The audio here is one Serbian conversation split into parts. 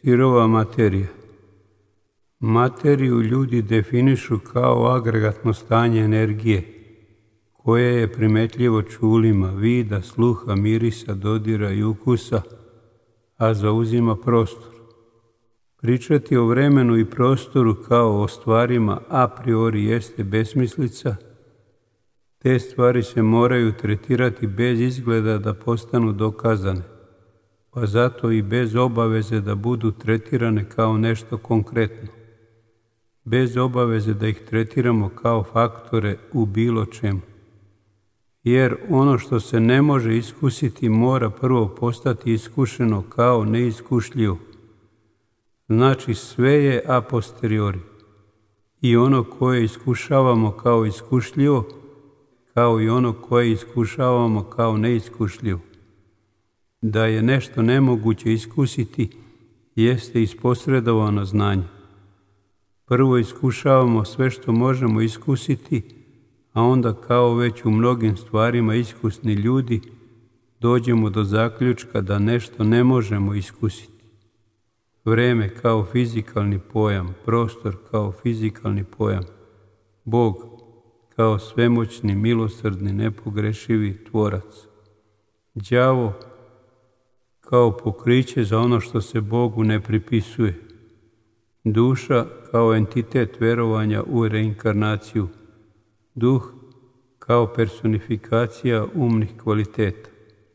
Sirova materija. Materiju ljudi definišu kao agregatno stanje energije, koje je primetljivo čulima, vida, sluha, mirisa, dodira i ukusa, a zauzima prostor. Pričati o vremenu i prostoru kao o stvarima a priori jeste besmislica. Te stvari se moraju tretirati bez izgleda da postanu dokazane, pa zato i bez obaveze da budu tretirane kao nešto konkretno, bez obaveze da ih tretiramo kao faktore u bilo čemu. Jer ono što se ne može iskusiti mora prvo postati iskušeno kao neiskušljivo. Znači sve je a posteriori. I ono koje iskušavamo kao iskušljivo, kao i ono koje iskušavamo kao neiskušljivo. Da je nešto nemoguće iskusiti, jeste isposredovano znanje. Prvo iskušavamo sve što možemo iskusiti, a onda kao već u mnogim stvarima iskusni ljudi, dođemo do zaključka da nešto ne možemo iskusiti. Vreme kao fizikalni pojam, prostor kao fizikalni pojam, Bog kao svemoćni, milosrdni, nepogrešivi tvorac. Đavo kao pokriće za ono što se Bogu ne pripisuje. Duša kao entitet verovanja u reinkarnaciju. Duh kao personifikacija umnih kvaliteta.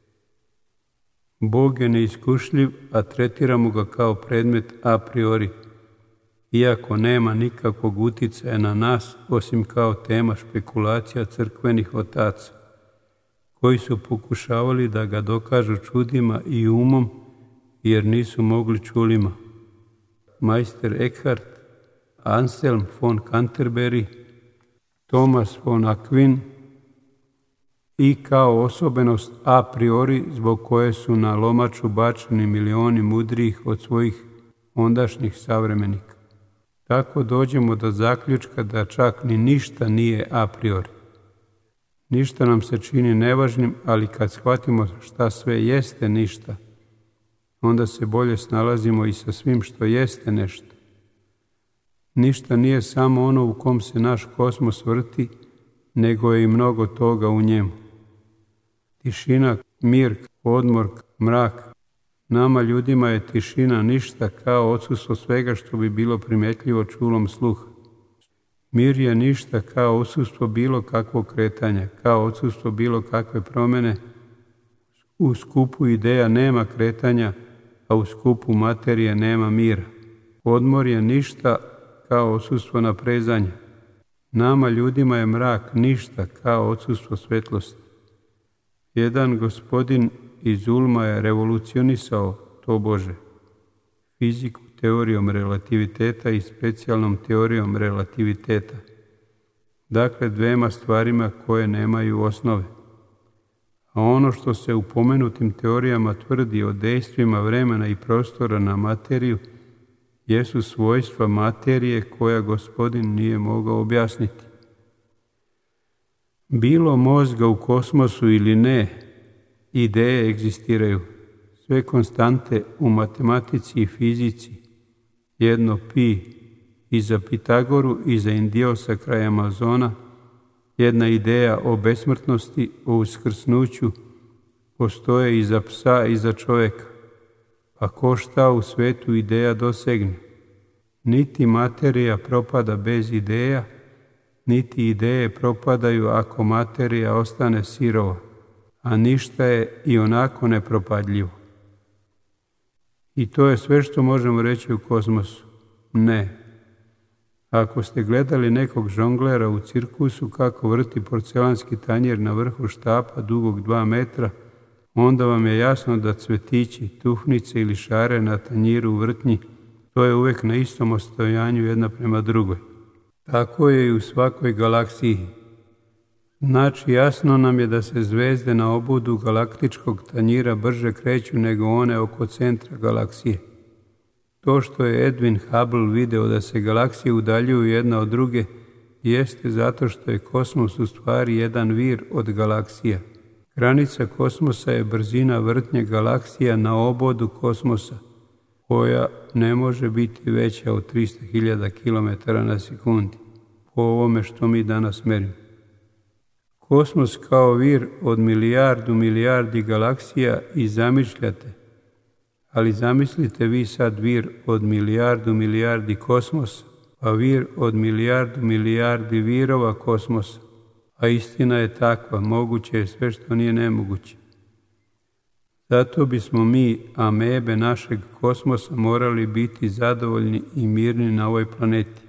Bog je neiskušljiv, a tretiramo ga kao predmet a priori, iako nema nikakvog uticaja na nas, osim kao tema špekulacija crkvenih otaca, koji su pokušavali da ga dokažu čudima i umom, jer nisu mogli čulima. Majster Eckhart, Anselm von Canterbury, Thomas von Aquin i kao osobenost a priori zbog koje su na lomaču bačeni milioni mudrijih od svojih ondašnjih savremenika. Tako dođemo do zaključka da čak ni ništa nije a priori. Ništa nam se čini nevažnim, ali kad shvatimo šta sve jeste ništa, onda se bolje snalazimo i sa svim što jeste nešto. Ništa nije samo ono u kom se naš kosmos vrti, nego je i mnogo toga u njemu. Tišina, mir, odmor, mrak. Nama ljudima je tišina ništa kao odsustvo svega što bi bilo primetljivo čulom sluha. Mir je ništa kao odsustvo bilo kakvog kretanja, kao odsustvo bilo kakve promjene. U skupu ideja nema kretanja, a u skupu materije nema mira. Odmor je ništa kao odsustvo naprezanja. Nama ljudima je mrak ništa kao odsustvo svetlosti. Jedan gospodin iz Ulma je revolucionisao to Bože, fiziku teorijom relativiteta i specijalnom teorijom relativiteta. Dakle, dvema stvarima koje nemaju osnove. A ono što se u pomenutim teorijama tvrdi o dejstvima vremena i prostora na materiju, jesu svojstva materije koja gospodin nije mogao objasniti. Bilo mozga u kosmosu ili ne, ideje egzistiraju. Sve konstante u matematici i fizici, jedno pi i za Pitagoru i za Indiosa kraj Amazona, jedna ideja o besmrtnosti, o uskrsnuću, postoje i za psa i za čovjeka. A ko šta u svetu ideja dosegne? Niti materija propada bez ideja, niti ideje propadaju ako materija ostane sirova, a ništa je i onako nepropadljivo. I to je sve što možemo reći u kozmosu. Ne. Ako ste gledali nekog žonglera u cirkusu kako vrti porcelanski tanjer na vrhu štapa dugog 2 metra, onda vam je jasno da cvetići, tufnice ili šare na tanjiru u vrtnji, to je uvijek na istom ostojanju jedna prema drugoj. Tako je i u svakoj galaksiji. Znači, jasno nam je da se zvezde na obudu galaktičkog tanjira brže kreću nego one oko centra galaksije. To što je Edwin Hubble video da se galaksije udaljuju jedna od druge, jeste zato što je kosmos u stvari jedan vir od galaksija. Granica kosmosa je brzina vrtnje galaksija na obodu kosmosa. koja ne može biti veća od 300.000 km na sekundi, po ovome što mi danas merimo. Kosmos kao vir od milijardi galaksija i zamišljate, ali zamislite vi sad vir od milijardi kosmosa, pa vir od milijardi virova kosmosa, a istina je takva, moguće je sve što nije nemoguće. Zato bismo mi, amebe našeg kosmosa, morali biti zadovoljni i mirni na ovoj planeti.